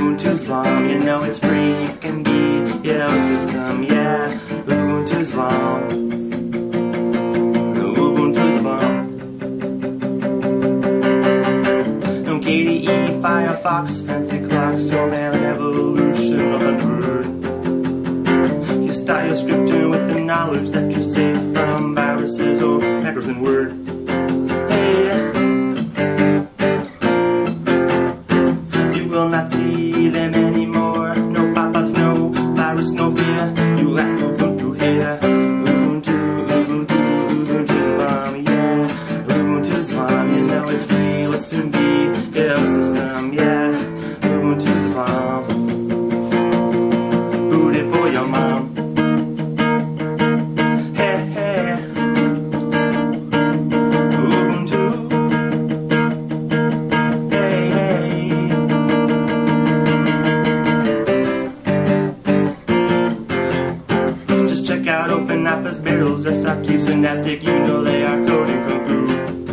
Ubuntu's bomb, you know it's free, you can beat your system, yeah. Ubuntu's bomb. Ubuntu's bomb. No KDE, Firefox, fancy clocks, Stormmail, and Evolution on Word. You start your scripting with the knowledge that you're safe from viruses or macros in Word. Will not see them anymore. No pop-ups, no virus, no fear. You have Ubuntu here. Ubuntu, Ubuntu, Ubuntu's bomb, yeah. Ubuntu's bomb, you know it's free. Will soon be your system, yeah. Ubuntu's bomb. Boot it for your mom. Hey, hey. Ubuntu. Hey, hey. Check out Open Office barrels, desktop keep synaptic, you know they are coding kung fu.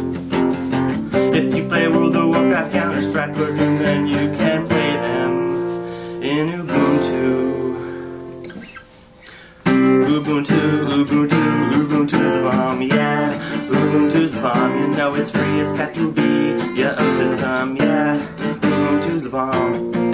If you play World of Warcraft, Counter-Strike, or Doom, then you can play them in Ubuntu. Ubuntu, Ubuntu, Ubuntu's a bomb, yeah. Ubuntu's a bomb, you know it's free, it's got to be your system, yeah. Ubuntu's a bomb.